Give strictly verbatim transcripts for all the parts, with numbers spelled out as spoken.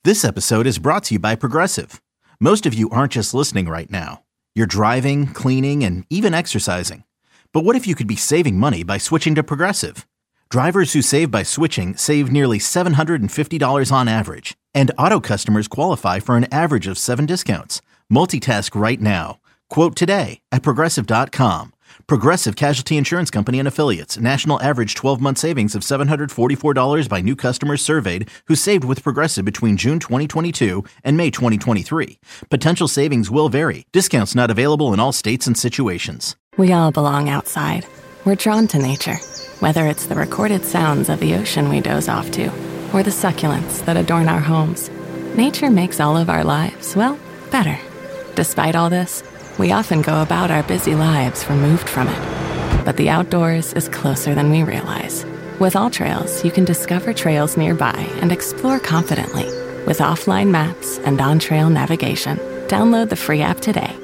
This episode is brought to you by Progressive. Most of you aren't just listening right now. You're driving, cleaning, and even exercising. But what if you could be saving money by switching to Progressive? Drivers who save by switching save nearly seven hundred fifty dollars on average. And auto customers qualify for an average of seven discounts. Multitask right now. Quote today at Progressive dot com. Progressive Casualty Insurance Company and Affiliates. National average twelve-month savings of seven hundred forty-four dollars by new customers surveyed who saved with Progressive between June twenty twenty-two and May twenty twenty-three. Potential savings will vary. Discounts not available in all states and situations. We all belong outside. We're drawn to nature. Whether it's the recorded sounds of the ocean we doze off to, or the succulents that adorn our homes, nature makes all of our lives, well, better. Despite all this, we often go about our busy lives removed from it. But the outdoors is closer than we realize. With AllTrails, you can discover trails nearby and explore confidently. With offline maps and on-trail navigation, download the free app today.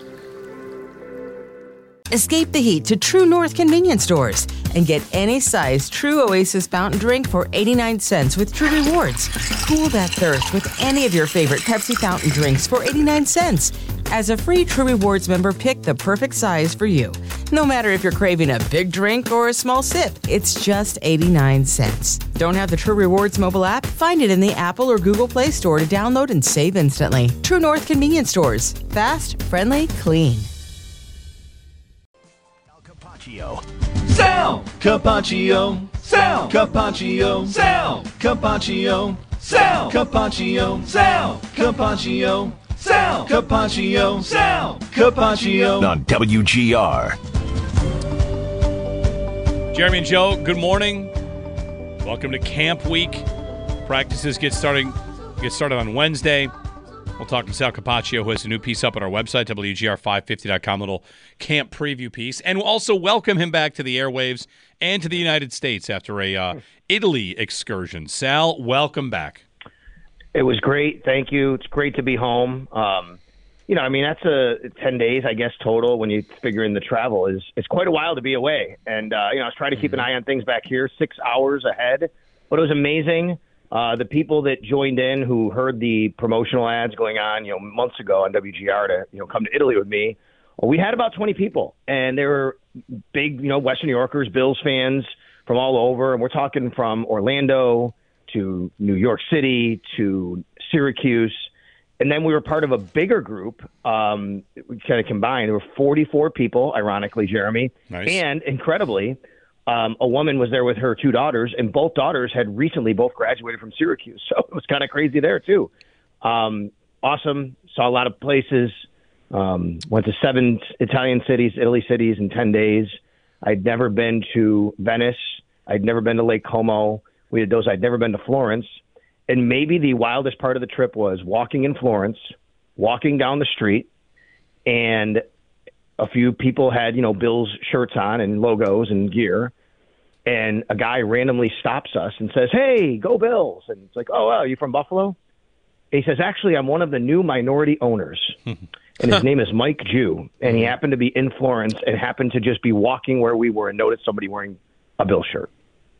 Escape the heat to True North convenience stores and get any size True Oasis fountain drink for eighty-nine cents with True Rewards. Cool that thirst with any of your favorite Pepsi fountain drinks for eighty-nine cents. As a free True Rewards member, pick the perfect size for you. No matter if you're craving a big drink or a small sip, it's just eighty-nine cents. Don't have the True Rewards mobile app? Find it in the Apple or Google Play Store to download and save instantly. True North convenience stores. Fast, friendly, clean. Sal Capaccio, Sal Capaccio, Sal Capaccio, Sal Capaccio, Sal Capaccio, Sal Capaccio, Sal Capaccio on W G R. Jeremy and Joe, good morning. Welcome to Camp Week. Practices get starting get started on Wednesday. We'll talk to Sal Capaccio, who has a new piece up on our website, W G R five fifty dot com, little camp preview piece. And we'll also welcome him back to the airwaves and to the United States after a uh, Italy excursion. Sal, welcome back. It was great. Thank you. It's great to be home. Um, you know, I mean, that's a ten days, I guess, total when you figure in the travel. is It's quite a while to be away. And, uh, you know, I was trying to keep an eye on things back here, six hours ahead. But it was amazing. Uh, the people that joined in who heard the promotional ads going on, you know, months ago on W G R to, you know, come to Italy with me, well, we had about twenty people, and they were big, you know, Western New Yorkers, Bills fans from all over. And we're talking from Orlando to New York City to Syracuse. And then we were part of a bigger group. Um, we kind of combined. There were forty-four people, ironically, Jeremy. Nice. And incredibly, Um, a woman was there with her two daughters, and both daughters had recently both graduated from Syracuse. So it was kind of crazy there, too. Um, awesome. Saw a lot of places. Um, went to seven Italian cities, Italy cities in ten days. I'd never been to Venice. I'd never been to Lake Como. We had those. I'd never been to Florence. And maybe the wildest part of the trip was walking in Florence, walking down the street, and a few people had, you know, Bills shirts on and logos and gear. And a guy randomly stops us and says, "Hey, go Bills." And it's like, "Oh, wow, you from Buffalo?" And he says, "Actually, I'm one of the new minority owners." And his name is Mike Jew. And he happened to be in Florence and happened to just be walking where we were and noticed somebody wearing a Bill shirt.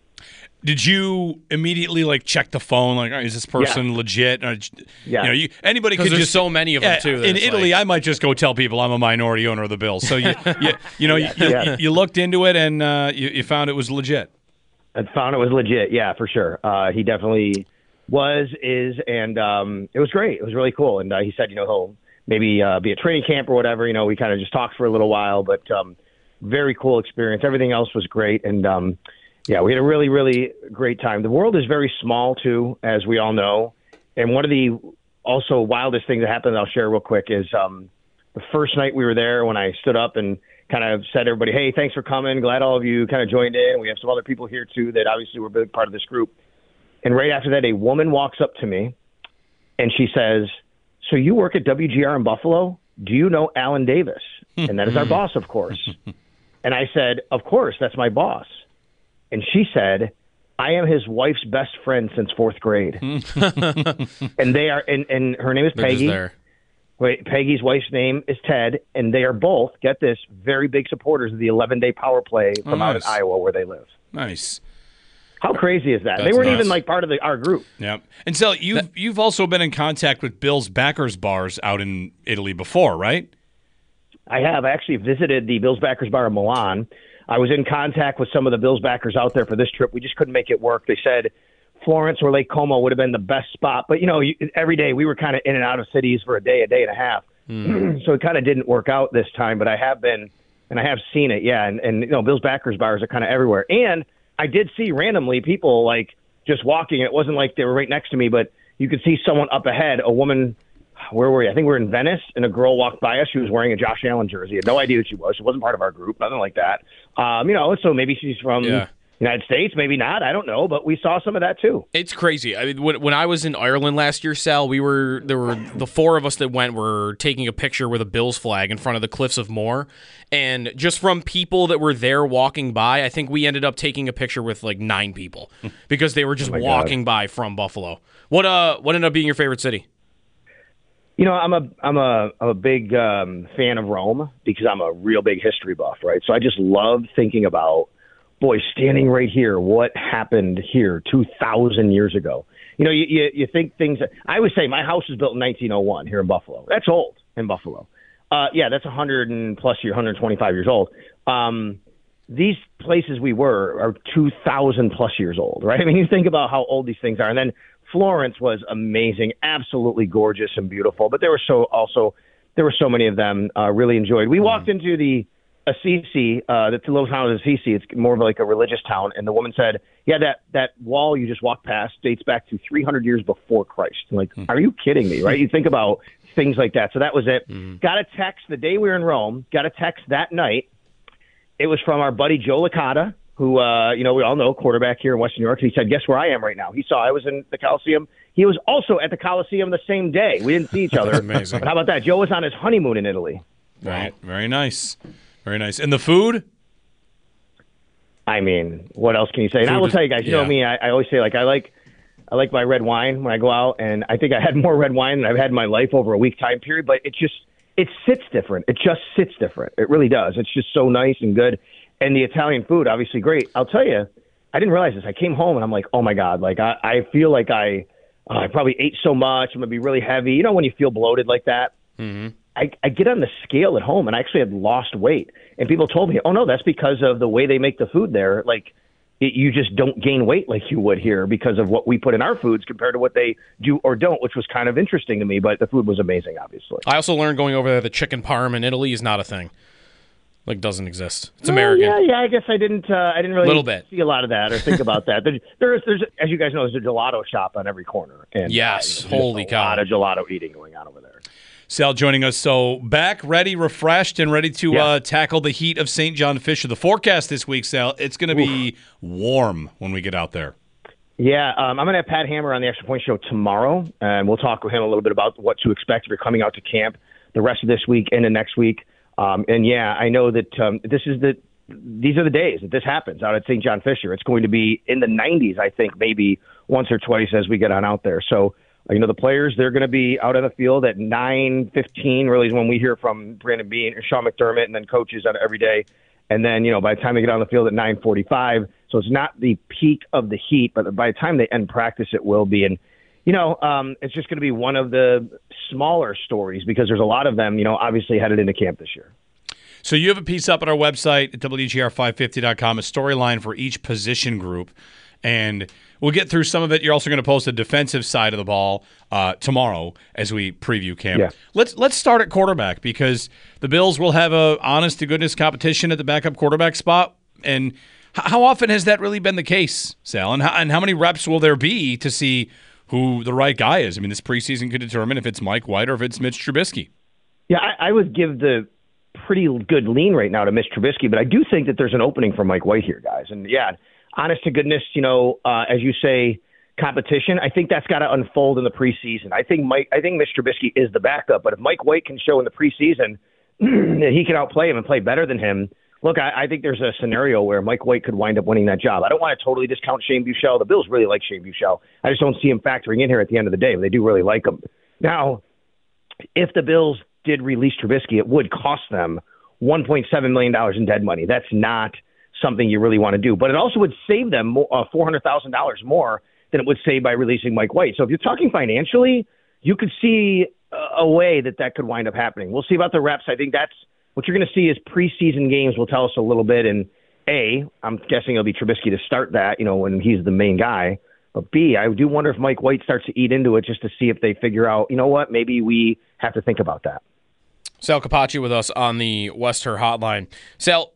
Did you immediately like check the phone? Like, oh, is this person yeah. legit? Or, yeah. You know, you, anybody could there's just so many of them yeah, too. In Italy, like, I might just go tell people I'm a minority owner of the Bills. So you, you, you know, yeah. you, Yeah. you, you looked into it and uh, you, you found it was legit. I found it was legit. Yeah, for sure. Uh, he definitely was, is, and um, it was great. It was really cool. And uh, he said, you know, he'll maybe uh, be at training camp or whatever. You know, we kind of just talked for a little while, but um, very cool experience. Everything else was great. And um, yeah, we had a really, really great time. The world is very small, too, as we all know. And one of the also wildest things that happened, I'll share real quick, is um, the first night we were there when I stood up and kind of said to everybody, "Hey, thanks for coming. Glad all of you kind of joined in. We have some other people here, too, that obviously were a big part of this group." And right after that, a woman walks up to me, and she says, "So you work at W G R in Buffalo? Do you know Alan Davis?" And that is our boss, of course. And I said, "Of course, that's my boss." And she said, "I am his wife's best friend since fourth grade." And they are, and, and her name is They're Peggy. just there. Wait, Peggy's wife's name is Ted, and they are both, get this, very big supporters of the eleven-day power play from Oh, out nice. in Iowa where they live. Nice. How crazy is that? That's They weren't nuts. even like part of the, our group. Yep. And so you've you've also been in contact with Bill's Backers bars out in Italy before, right? I have. I actually visited the Bills Backers Bar in Milan. I was in contact with some of the Bills backers out there for this trip. We just couldn't make it work. They said Florence or Lake Como would have been the best spot. But, you know, you, every day we were kind of in and out of cities for a day, a day and a half. Mm. So it kind of didn't work out this time. But I have been, and I have seen it, yeah. And, and you know, Bills Backers bars are kind of everywhere. And I did see randomly people, like, just walking. It wasn't like they were right next to me, but you could see someone up ahead, a woman. Where were we? I think we were in Venice, and a girl walked by us. She was wearing a Josh Allen jersey. I had no idea who she was. She wasn't part of our group, nothing like that. Um, you know, so maybe she's from Yeah. the United States, maybe not. I don't know, but we saw some of that too. It's crazy. I mean, when, when I was in Ireland last year, Sal, we were there were the four of us that went were taking a picture with a Bills flag in front of the Cliffs of Moher, and just from people that were there walking by, I think we ended up taking a picture with like nine people because they were just Oh my walking by from Buffalo. What uh, what ended up being your favorite city? You know, I'm a I'm a I'm a big um, fan of Rome because I'm a real big history buff, right? So I just love thinking about, boy, standing right here, what happened here two thousand years ago. You know, you, you you think things. I always say my house was built in nineteen oh one here in Buffalo. That's old in Buffalo. Uh, yeah, that's one hundred and plus year, one hundred twenty-five years old. Um, these places we were are two thousand plus years old, right? I mean, you think about how old these things are, and then Florence was amazing, absolutely gorgeous and beautiful. But there were so also there were so many of them. Uh, really enjoyed. We mm. walked into the Assisi, uh, the little town of Assisi. It's more of like a religious town, and the woman said, "Yeah, that that wall you just walked past dates back to three hundred years before Christ." I'm like, mm. are you kidding me? Right? You think about things like that. So that was it. Mm. Got a text the day we were in Rome. Got a text that night. It was from our buddy Joe Licata, who, uh, you know, we all know, quarterback here in Western New York. He said, guess where I am right now? He saw I was in the Coliseum. He was also at the Coliseum the same day. We didn't see each other. Amazing. But how about that? Joe was on his honeymoon in Italy. Right. Very nice. Very nice. And the food? I mean, what else can you say? And Food I will is- tell you guys, you yeah. know me, I, I always say, like, I like I like my red wine when I go out, and I think I had more red wine than I've had in my life over a week time period, but it just, it sits different. It just sits different. It really does. It's just so nice and good. And the Italian food, obviously great. I'll tell you, I didn't realize this. I came home and I'm like, oh my God, like I, I feel like I, uh, I probably ate so much. I'm gonna be really heavy. You know, when you feel bloated like that, Mm-hmm. I, I get on the scale at home and I actually had lost weight. And people told me, oh no, that's because of the way they make the food there. Like it, you just don't gain weight like you would here because of what we put in our foods compared to what they do or don't, which was kind of interesting to me. But the food was amazing, obviously. I also learned going over there that chicken parm in Italy is not a thing. Like, doesn't exist. It's Well, American. Yeah, yeah. I guess I didn't. Uh, I didn't really Little bit. see a lot of that or think about that. There, there's, there's, as you guys know, there's a gelato shop on every corner. And Yes, uh, there's holy a cow. lot of gelato eating going on over there. Sal joining us. So back, ready, refreshed, and ready to Yeah. uh, tackle the heat of Saint John Fisher. The forecast this week, Sal, it's going to be warm when we get out there. Yeah, um, I'm going to have Pat Hammer on the Extra Point Show tomorrow, and we'll talk with him a little bit about what to expect if you're coming out to camp the rest of this week and the next week. Um, and yeah, I know that um, this is the these are the days that this happens out at Saint John Fisher. It's going to be in the nineties, I think, maybe once or twice as we get on out there. So, uh, you know, the players, they're going to be out on the field at nine fifteen, really is when we hear from Brandon Beane or Sean McDermott, and then coaches on every day. And then, you know, by the time they get on the field at nine forty-five, so it's not the peak of the heat, but by the time they end practice, it will be. And, you know, um, it's just going to be one of the smaller stories because there's a lot of them, you know, obviously headed into camp this year. So you have a piece up at our website at W G R five fifty dot com, a storyline for each position group. And we'll get through some of it. You're also going to post a defensive side of the ball uh, tomorrow as we preview camp. Yeah. Let's let's start at quarterback because the Bills will have a honest to goodness competition at the backup quarterback spot. And h- how often has that really been the case, Sal? And how, and how many reps will there be to see who the right guy is? I mean, this preseason could determine if it's Mike White or if it's Mitch Trubisky. Yeah, I, I would give the pretty good lean right now to Mitch Trubisky, but I do think that there's an opening for Mike White here, guys. And yeah, honest to goodness, you know, uh, as you say, competition. I think that's got to unfold in the preseason. I think Mike, I think Mitch Trubisky is the backup, but if Mike White can show in the preseason that he can outplay him and play better than him, look, I, I think there's a scenario where Mike White could wind up winning that job. I don't want to totally discount Shane Buechele. The Bills really like Shane Buechele. I just don't see him factoring in here at the end of the day. But they do really like him. Now, if the Bills did release Trubisky, it would cost them one point seven million dollars in dead money. That's not something you really want to do. But it also would save them uh, four hundred thousand dollars more than it would save by releasing Mike White. So if you're talking financially, you could see a way that that could wind up happening. We'll see about the reps. I think that's what you're going to see is preseason games will tell us a little bit. And A, I'm guessing it'll be Trubisky to start that, you know, when he's the main guy. But B, I do wonder if Mike White starts to eat into it just to see if they figure out, you know what, maybe we have to think about that. Sal Capaccio with us on the Wester Hotline. Sal,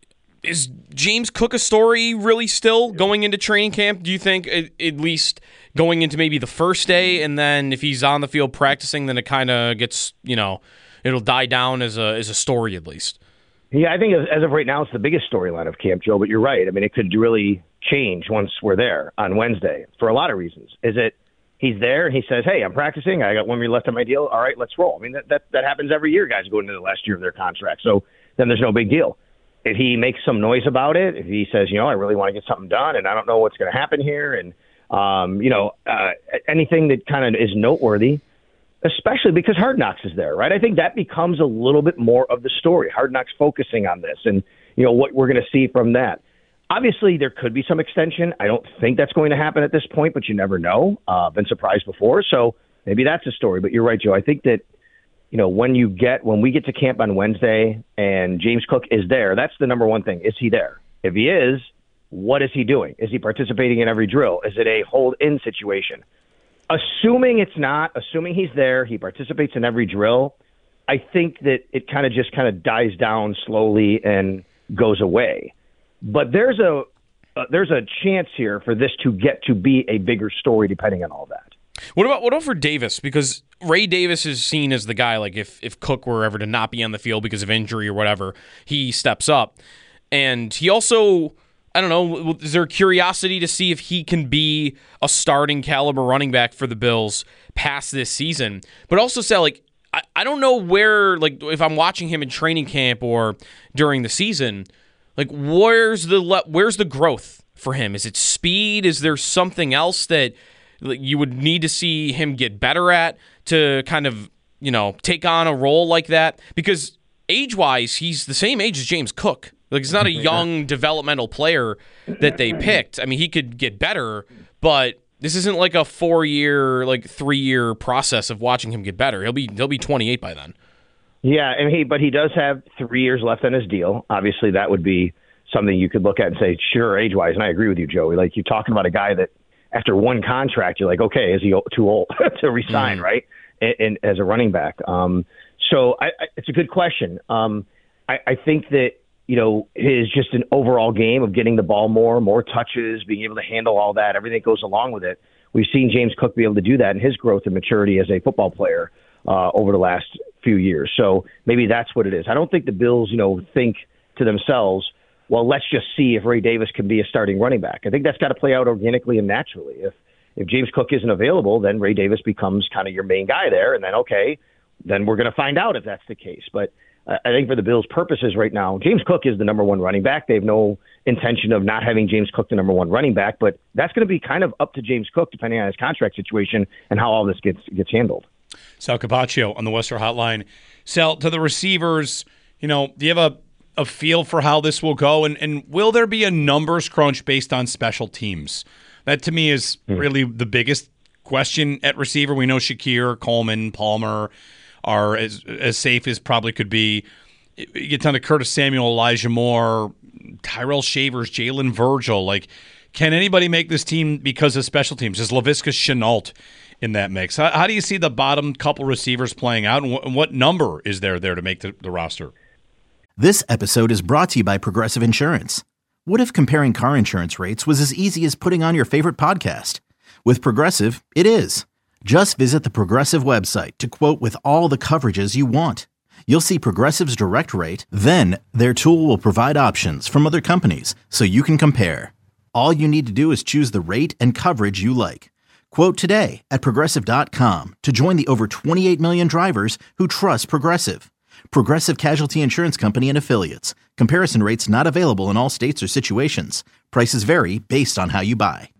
is James Cook a story really still going into training camp? Do you think at, at least going into maybe the first day, and then if he's on the field practicing, then it kind of gets, you know, it'll die down as a as a story at least? Yeah, I think as of right now, it's the biggest storyline of camp, Joe, but you're right. I mean, it could really change once we're there on Wednesday for a lot of reasons. Is it he's there and he says, hey, I'm practicing. I got one year left on my deal. All right, let's roll. I mean, that, that, that happens every year, guys go into the last year of their contract. So then there's no big deal. If he makes some noise about it, if he says, you know, I really want to get something done and I don't know what's going to happen here, and, um, you know, uh, anything that kind of is noteworthy, especially because Hard Knocks is there, right? I think that becomes a little bit more of the story. Hard Knocks focusing on this and, you know, what we're going to see from that. Obviously, there could be some extension. I don't think that's going to happen at this point, but you never know. Uh, been surprised before, so maybe that's a story. But you're right, Joe. I think that, you know, when you get when we get to camp on Wednesday and James Cook is there, that's the number one thing. Is he there? If he is, what is he doing? Is he participating in every drill? Is it a hold-in situation? Assuming it's not, assuming he's there, he participates in every drill, I think that it kind of just kind of dies down slowly and goes away. But there's a uh, there's a chance here for this to get to be a bigger story depending on all that. What about what about for Davis? Because Ray Davis is seen as the guy, like if, if Cook were ever to not be on the field because of injury or whatever, he steps up. And he also, I don't know, is there curiosity to see if he can be a starting caliber running back for the Bills past this season? But also say, like, I, I don't know where, like, if I'm watching him in training camp or during the season, like, where's the le- where's the growth for him? Is it speed? Is there something else that you would need to see him get better at to kind of, you know, take on a role like that? Because age-wise, he's the same age as James Cook. Like, he's not a young developmental player that they picked. I mean, he could get better, but this isn't like a four-year, like three-year process of watching him get better. He'll be he'll be twenty-eight by then. Yeah, and he but he does have three years left on his deal. Obviously, that would be something you could look at and say, sure, age-wise. And I agree with you, Joey. Like, you're talking about a guy that after one contract, you're like, okay, is he too old to resign, mm. right? And, and as a running back. Um, so I, I, it's a good question. Um, I, I think that, you know, his just an overall game of getting the ball more, more touches, being able to handle all that, everything that goes along with it. We've seen James Cook be able to do that in his growth and maturity as a football player uh, over the last few years. So maybe that's what it is. I don't think the Bills, you know, think to themselves, well, let's just see if Ray Davis can be a starting running back. I think that's got to play out organically and naturally. If if James Cook isn't available, then Ray Davis becomes kind of your main guy there, and then, okay, then we're going to find out if that's the case. But uh, I think for the Bills' purposes right now, James Cook is the number one running back. They have no intention of not having James Cook the number one running back, but that's going to be kind of up to James Cook depending on his contract situation and how all this gets gets handled. Sal Capaccio on the Wester Hotline. Sal, to the receivers, you know, do you have a a feel for how this will go, and, and will there be a numbers crunch based on special teams? That to me is really the biggest question at receiver. We know Shakir, Coleman, Palmer are as as safe as probably could be. You get down to Curtis Samuel, Elijah Moore, Tyrell Shavers, Jalen Virgil. Like, can anybody make this team because of special teams? Is Laviska Shenault in that mix? How, how do you see the bottom couple receivers playing out, and, wh- and what number is there there to make the, the roster? This episode is brought to you by Progressive Insurance. What if comparing car insurance rates was as easy as putting on your favorite podcast? With Progressive, it is. Just visit the Progressive website to quote with all the coverages you want. You'll see Progressive's direct rate, then their tool will provide options from other companies so you can compare. All you need to do is choose the rate and coverage you like. Quote today at Progressive dot com to join the over twenty-eight million drivers who trust Progressive. Progressive Casualty Insurance Company and Affiliates. Comparison rates not available in all states or situations. Prices vary based on how you buy.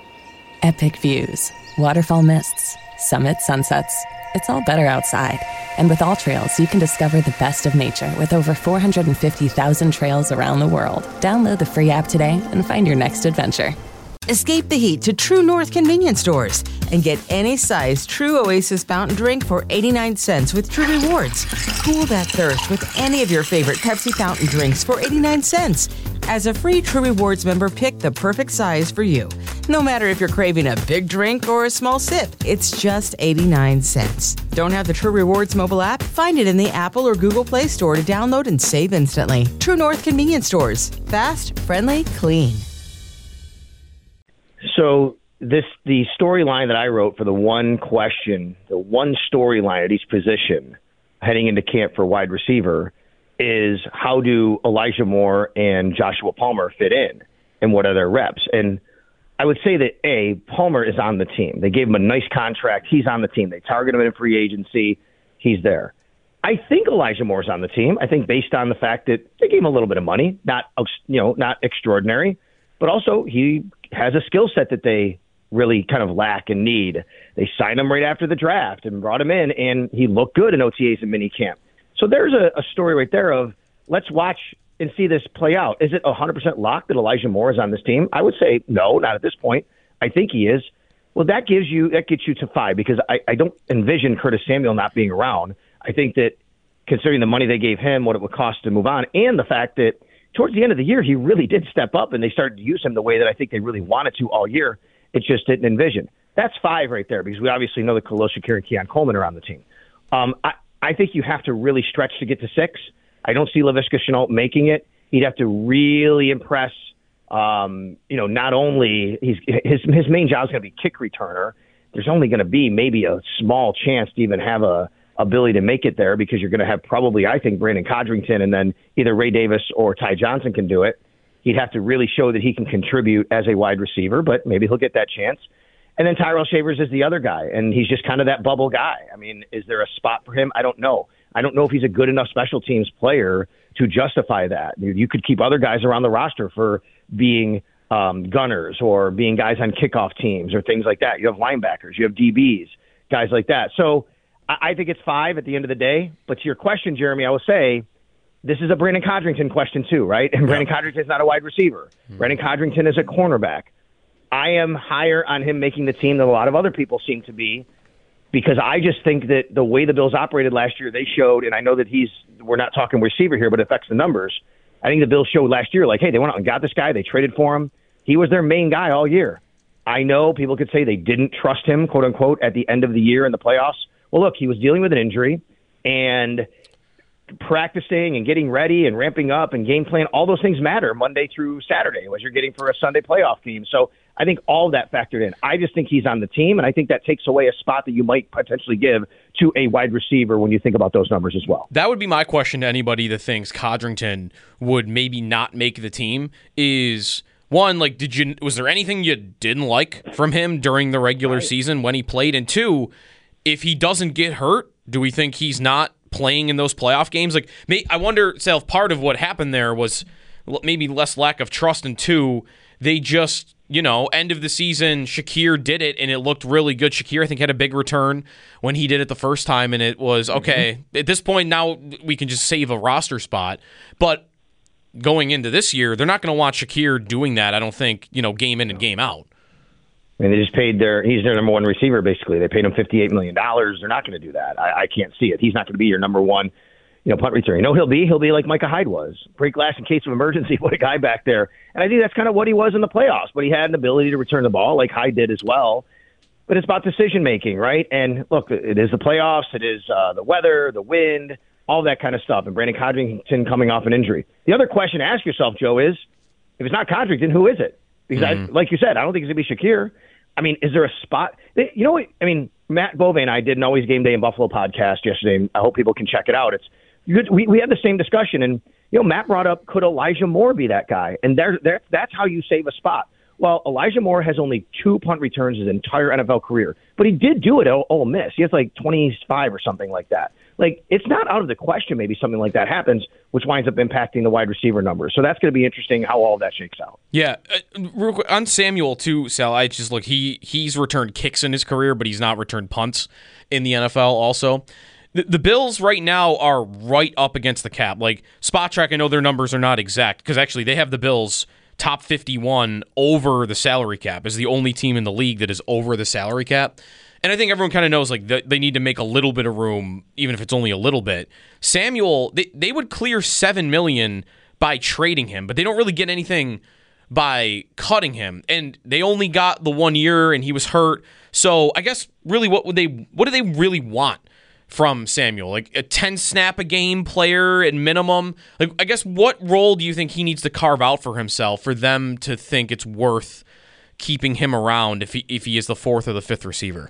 Epic views, waterfall mists, summit sunsets. It's all better outside. And with All Trails, you can discover the best of nature with over four hundred fifty thousand trails around the world. Download the free app today and find your next adventure. Escape the heat to True North convenience stores and get any size True Oasis fountain drink for eighty-nine cents with True Rewards. Cool that thirst with any of your favorite Pepsi fountain drinks for eighty-nine cents. As a free True Rewards member, pick the perfect size for you. No matter if you're craving a big drink or a small sip, it's just eighty-nine cents. Don't have the True Rewards mobile app? Find it in the Apple or Google Play Store to download and save instantly. True North convenience stores. Fast, friendly, clean. So this the storyline that I wrote for the one question, the one storyline at each position heading into camp for wide receiver is how do Elijah Moore and Joshua Palmer fit in and what are their reps? And I would say that, A, Palmer is on the team. They gave him a nice contract. He's on the team. They target him in free agency. He's there. I think Elijah Moore's on the team. I think based on the fact that they gave him a little bit of money, not you know, not extraordinary, but also he has a skill set that they really kind of lack and need. They signed him right after the draft and brought him in, and he looked good in O T As and minicamp. So there's a, a story right there of let's watch and see this play out. Is it one hundred percent locked that Elijah Moore is on this team? I would say no, not at this point. I think he is. Well, that gives you that gets you to five because I, I don't envision Curtis Samuel not being around. I think that considering the money they gave him, what it would cost to move on, and the fact that towards the end of the year, he really did step up, and they started to use him the way that I think they really wanted to all year. It just didn't envision. That's five right there, because we obviously know that Khalil Shakir and Keon Coleman are on the team. Um, I, I think you have to really stretch to get to six. I don't see Laviska Shenault making it. He'd have to really impress, um, you know, not only he's, his his main job is going to be kick returner. There's only going to be maybe a small chance to even have a ability to make it there because you're going to have probably, I think, Brandon Codrington and then either Ray Davis or Ty Johnson can do it. He'd have to really show that he can contribute as a wide receiver, but maybe he'll get that chance. And then Tyrell Shavers is the other guy, and he's just kind of that bubble guy. I mean, is there a spot for him? I don't know. I don't know if he's a good enough special teams player to justify that. You could keep other guys around the roster for being um, gunners or being guys on kickoff teams or things like that. You have linebackers, you have D Bs, guys like that. So I think it's five at the end of the day. But to your question, Jeremy, I will say this is a Brandon Codrington question too, right? And Brandon yeah. Codrington is not a wide receiver. Mm-hmm. Brandon Codrington is a cornerback. I am higher on him making the team than a lot of other people seem to be because I just think that the way the Bills operated last year, they showed, and I know that he's we're not talking receiver here, but it affects the numbers. I think the Bills showed last year, like, hey, they went out and got this guy. They traded for him. He was their main guy all year. I know people could say they didn't trust him, quote unquote, at the end of the year in the playoffs. Well, look, he was dealing with an injury and practicing and getting ready and ramping up and game plan. All those things matter Monday through Saturday as you're getting for a Sunday playoff game. So I think all that factored in. I just think he's on the team, and I think that takes away a spot that you might potentially give to a wide receiver when you think about those numbers as well. That would be my question to anybody that thinks Codrington would maybe not make the team is, one, like, did you was there anything you didn't like from him during the regular right. season when he played? And two, if he doesn't get hurt, do we think he's not playing in those playoff games? Like, may, I wonder, Sal, if part of what happened there was maybe less lack of trust, and two, they just, you know, end of the season, Shakir did it, and it looked really good. Shakir, I think, had a big return when he did it the first time, and it was, okay, mm-hmm. at this point, now we can just save a roster spot. But going into this year, they're not going to want Shakir doing that, I don't think, you know, game in and game out. I mean, they just paid their, he's their number one receiver, basically. They paid him fifty-eight million dollars. They're not going to do that. I, I can't see it. He's not going to be your number one, you know, punt returner. You know, he'll be, he'll be like Micah Hyde was. Break glass in case of emergency, put a guy back there. And I think that's kind of what he was in the playoffs, but he had an ability to return the ball like Hyde did as well. But it's about decision-making, right? And look, it is the playoffs. It is uh, the weather, the wind, all that kind of stuff. And Brandon Codrington coming off an injury. The other question to ask yourself, Joe, is if it's not Codrington, who is it? Because mm-hmm. I, like you said, I don't think it's going to be Shakir. I mean, is there a spot? You know what? I mean, Matt Bove and I did an Always Game Day in Buffalo podcast yesterday. I hope people can check it out. It's we we had the same discussion, and you know, Matt brought up, could Elijah Moore be that guy? And there, there, that's how you save a spot. Well, Elijah Moore has only two punt returns his entire N F L career, but he did do it at Ole Miss. He has like twenty-five or something like that. Like, it's not out of the question maybe something like that happens, which winds up impacting the wide receiver numbers. So that's going to be interesting how all of that shakes out. Yeah. Uh, real quick, on Samuel, too, Sal, I just look, he he's returned kicks in his career, but he's not returned punts in the N F L also. The, the Bills right now are right up against the cap. Like, Spot Track, I know their numbers are not exact, because actually they have the Bills top fifty-one over the salary cap, is the only team in the league that is over the salary cap. And I think everyone kind of knows like th- they need to make a little bit of room, even if it's only a little bit. Samuel, they, they would clear seven million dollars by trading him, but they don't really get anything by cutting him. And they only got the one year, and he was hurt. So I guess really, what would they? What do they really want from Samuel? Like a ten snap a game player at minimum? Like, I guess what role do you think he needs to carve out for himself for them to think it's worth keeping him around if he if he is the fourth or the fifth receiver?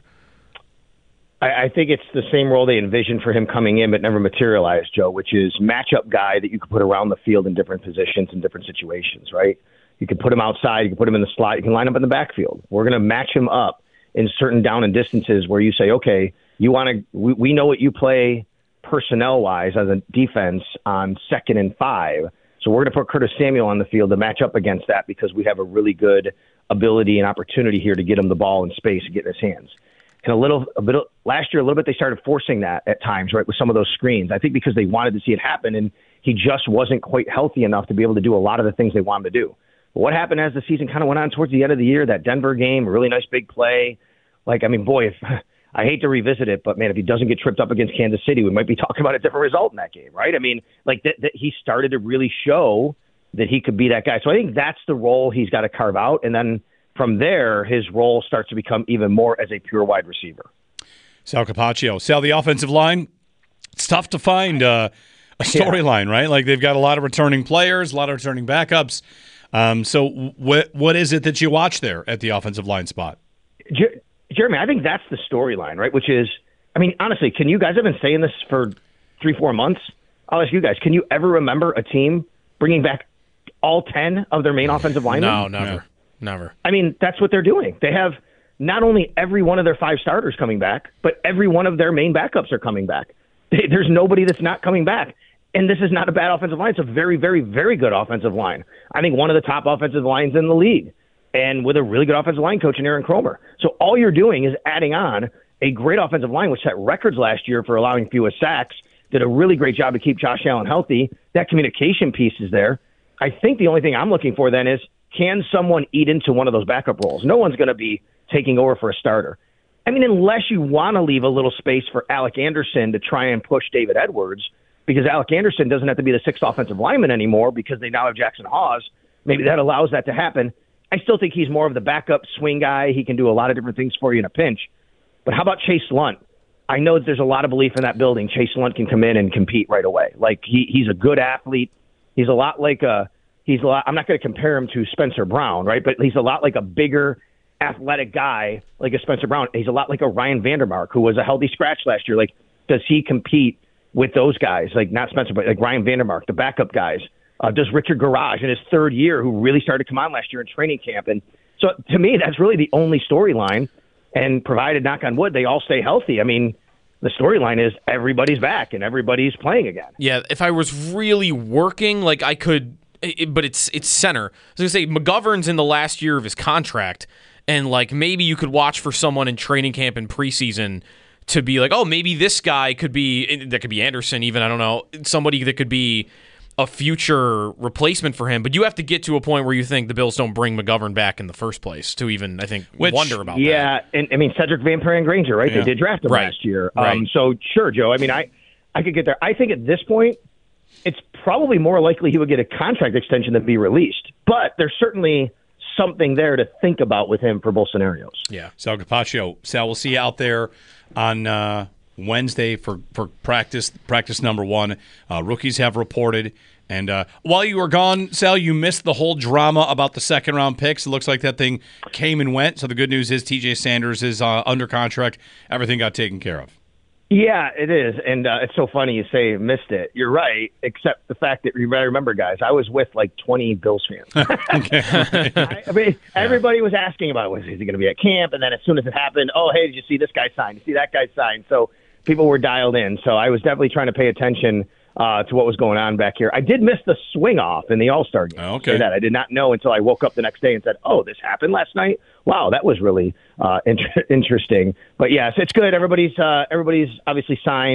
I think it's the same role they envisioned for him coming in but never materialized, Joe, which is matchup guy that you could put around the field in different positions in different situations, right? You can put him outside, you can put him in the slot, you can line him in the backfield. We're going to match him up in certain down and distances where you say, okay, you want to, we, we know what you play personnel-wise as a defense on second and five, so we're going to put Curtis Samuel on the field to match up against that because we have a really good ability and opportunity here to get him the ball in space and get in his hands. And a little, a bit last year, a little bit, they started forcing that at times, right, with some of those screens. I think because they wanted to see it happen, and he just wasn't quite healthy enough to be able to do a lot of the things they wanted to do. But what happened as the season kind of went on towards the end of the year, that Denver game, a really nice big play. Like, I mean, boy, if, I hate to revisit it, but man, if he doesn't get tripped up against Kansas City, we might be talking about a different result in that game, right? I mean, like that, that he started to really show that he could be that guy. So I think that's the role he's got to carve out, and then from there, his role starts to become even more as a pure wide receiver. Sal Capaccio. Sal, the offensive line, it's tough to find uh, a storyline, yeah. right? Like they've got a lot of returning players, a lot of returning backups. Um, so what what is it that you watch there at the offensive line spot? Jer- Jeremy, I think that's the storyline, right? Which is, I mean, honestly, can you guys have been saying this for three, four months? I'll ask you guys, can you ever remember a team bringing back all ten of their main offensive linemen? No, never. Yeah. Never. I mean, that's what they're doing. They have not only every one of their five starters coming back, but every one of their main backups are coming back. They, there's nobody that's not coming back. And this is not a bad offensive line. It's a very, very, very good offensive line. I think one of the top offensive lines in the league, and with a really good offensive line coach in Aaron Kromer. So all you're doing is adding on a great offensive line, which set records last year for allowing fewest sacks, did a really great job to keep Josh Allen healthy. That communication piece is there. I think the only thing I'm looking for then is, can someone eat into one of those backup roles? No one's going to be taking over for a starter. I mean, unless you want to leave a little space for Alec Anderson to try and push David Edwards, because Alec Anderson doesn't have to be the sixth offensive lineman anymore because they now have Jackson Hawes. Maybe that allows that to happen. I still think he's more of the backup swing guy. He can do a lot of different things for you in a pinch. But how about Chase Lunt? I know that there's a lot of belief in that building. Chase Lunt can come in and compete right away. Like, he, he's a good athlete. He's a lot like a He's a lot. I'm not going to compare him to Spencer Brown, right? But he's a lot like a bigger, athletic guy, like a Spencer Brown. He's a lot like a Ryan Vandermark, who was a healthy scratch last year. Like, does he compete with those guys? Like, not Spencer, but like Ryan Vandermark, the backup guys. Uh, does Richard Garage in his third year, who really started to come on last year in training camp? And so, to me, that's really the only storyline. And provided, knock on wood, they all stay healthy. I mean, the storyline is everybody's back and everybody's playing again. Yeah, if I was really working, like I could. It, but it's it's center. I was going to say, McGovern's in the last year of his contract, and like maybe you could watch for someone in training camp and preseason to be like, oh, maybe this guy could be, that could be Anderson even, I don't know, somebody that could be a future replacement for him. But you have to get to a point where you think the Bills don't bring McGovern back in the first place to even, I think, Which, wonder about yeah, that. Yeah, and I mean, Cedric Van Perrin Granger, right? Yeah. They did draft him right. last year. Right. Um, so, sure, Joe, I mean, I, I could get there. I think at this point, it's probably more likely he would get a contract extension than be released. But there's certainly something there to think about with him for both scenarios. Yeah. Sal Capaccio. Sal, we'll see you out there on uh, Wednesday for, for practice, practice number one. Uh, rookies have reported. And uh, while you were gone, Sal, you missed the whole drama about the second-round picks. It looks like that thing came and went. So the good news is T J Sanders is uh, under contract. Everything got taken care of. Yeah, it is, and uh, it's so funny you say missed it. You're right, except the fact that you better remember, guys, I was with like twenty Bills fans. okay. I, I mean, yeah. Everybody was asking about, was he going to be at camp? And then as soon as it happened, oh, hey, did you see this guy sign? Did you see that guy sign? So people were dialed in. So I was definitely trying to pay attention uh, to what was going on back here. I did miss the swing off in the All-Star game. Oh, okay. That I did not know until I woke up the next day and said, oh, this happened last night? Wow, that was really uh, inter- interesting. But yes, it's good. Everybody's uh, everybody's obviously signed.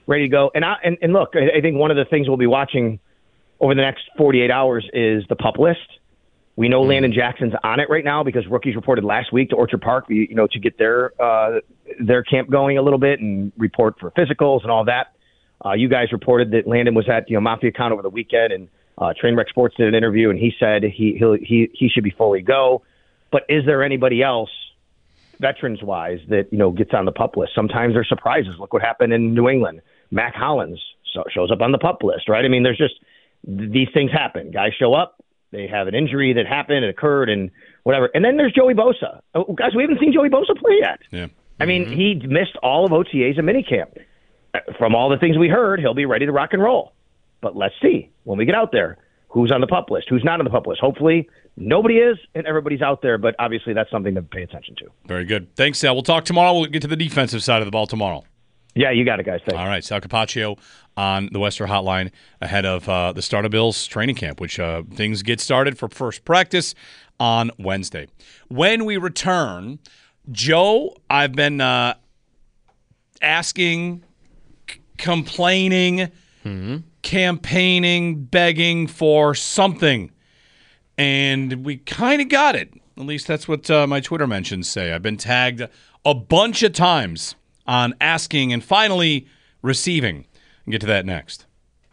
ready to go. And I, and, and look, I, I think one of the things we'll be watching over the next forty-eight hours is the PUP list. We know Landon Jackson's on it right now because rookies reported last week to Orchard Park, you know, to get their uh, their camp going a little bit and report for physicals and all that. Uh, you guys reported that Landon was at, you know, Mafia Con over the weekend, and uh, Trainwreck Sports did an interview, and he said he he'll, he he should be fully go. But is there anybody else, veterans-wise, that, you know, gets on the PUP list? Sometimes there's surprises. Look what happened in New England. Mac Hollins so, shows up on the PUP list, right? I mean, there's just these things happen. Guys show up. They have an injury that happened, it occurred, and whatever. And then there's Joey Bosa. Oh, guys, we haven't seen Joey Bosa play yet. Yeah. I mean, mm-hmm. he missed all of O T As and minicamp. From all the things we heard, he'll be ready to rock and roll. But let's see, when we get out there, who's on the PUP list, who's not on the PUP list. Hopefully, nobody is, and everybody's out there, but obviously that's something to pay attention to. Very good. Thanks, Sal. We'll talk tomorrow. We'll get to the defensive side of the ball tomorrow. Yeah, you got it, guys. Thanks. All right, Sal Capaccio on the Western Hotline ahead of uh, the start of Bills training camp, which uh, things get started for first practice on Wednesday. When we return, Joe, I've been uh, asking, c- complaining, mm-hmm. campaigning, begging for something, and we kind of got it. At least that's what uh, my Twitter mentions say. I've been tagged a bunch of times on asking and finally receiving. We'll get to that next.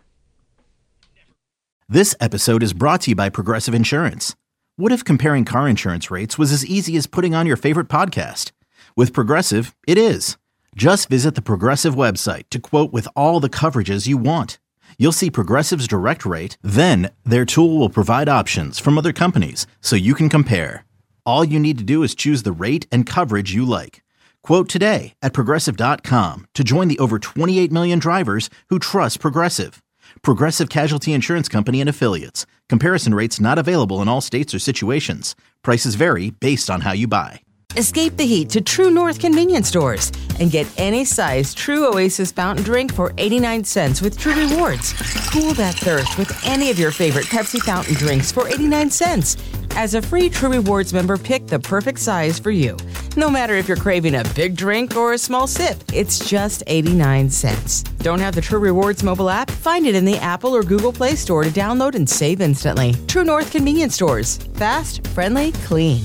This episode is brought to you by Progressive Insurance. What if comparing car insurance rates was as easy as putting on your favorite podcast? With Progressive, it is. Just visit the Progressive website to quote with all the coverages you want. You'll see Progressive's direct rate, then their tool will provide options from other companies so you can compare. All you need to do is choose the rate and coverage you like. Quote today at Progressive dot com to join the over twenty-eight million drivers who trust Progressive. Progressive Casualty Insurance Company and Affiliates. Comparison rates not available in all states or situations. Prices vary based on how you buy. Escape the heat to True North convenience stores and get any size True Oasis fountain drink for eighty-nine cents with True Rewards. Cool that thirst with any of your favorite Pepsi fountain drinks for eighty-nine cents. As a free True Rewards member, pick the perfect size for you. No matter if you're craving a big drink or a small sip, it's just eighty-nine cents. Don't have the True Rewards mobile app? Find it in the Apple or Google Play Store to download and save instantly. True North convenience stores. Fast, friendly, clean.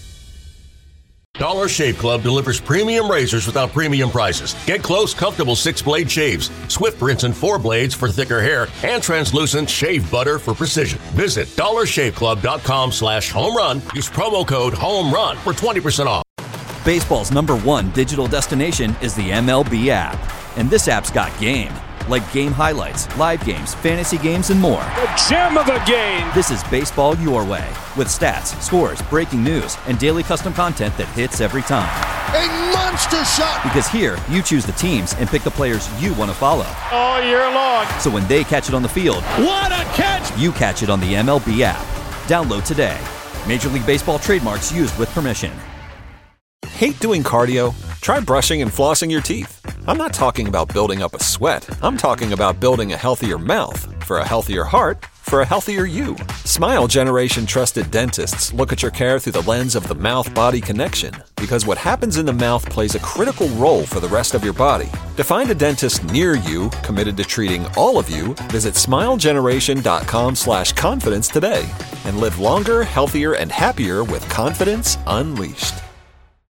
Dollar Shave Club delivers premium razors without premium prices. Get close, comfortable six-blade shaves, swift rinse and four blades for thicker hair, and translucent shave butter for precision. Visit dollar shave club dot com slash home run. Use promo code HOMERUN for twenty percent off. Baseball's number one digital destination is the M L B app. And this app's got game. Like game highlights, live games, fantasy games, and more. The gem of a game! This is baseball your way, with stats, scores, breaking news, and daily custom content that hits every time. A monster shot! Because here, you choose the teams and pick the players you want to follow. All year long. So when they catch it on the field, what a catch! You catch it on the M L B app. Download today. Major League Baseball trademarks used with permission. Hate doing cardio? Try brushing and flossing your teeth. I'm not talking about building up a sweat. I'm talking about building a healthier mouth. For a healthier heart, for a healthier you. Smile Generation trusted dentists look at your care through the lens of the mouth-body connection, because what happens in the mouth plays a critical role for the rest of your body. To find a dentist near you committed to treating all of you, visit smile generation dot com slash confidence today and live longer, healthier, and happier with confidence unleashed.